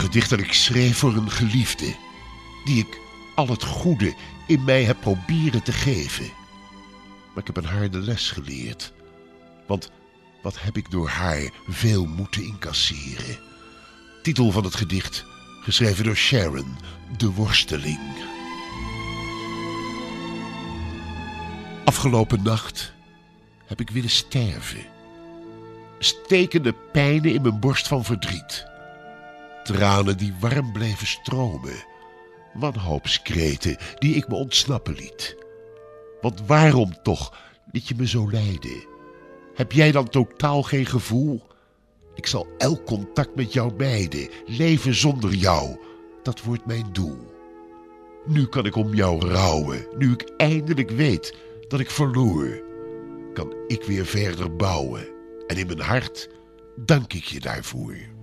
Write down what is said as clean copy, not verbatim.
gedicht dat ik schreef voor een geliefde, die ik al het goede in mij heb proberen te geven. Maar ik heb een harde les geleerd. Want wat heb ik door haar veel moeten incasseren. Titel van het gedicht, geschreven door Sharon, De Worsteling. Afgelopen nacht heb ik willen sterven. Stekende pijnen in mijn borst van verdriet. Tranen die warm bleven stromen. Wanhoopskreten die ik me ontsnappen liet. Want waarom toch liet je me zo lijden? Heb jij dan totaal geen gevoel? Ik zal elk contact met jou mijden. Leven zonder jou, dat wordt mijn doel. Nu kan ik om jou rouwen. Nu ik eindelijk weet dat ik verloor, kan ik weer verder bouwen. En in mijn hart dank ik je daarvoor.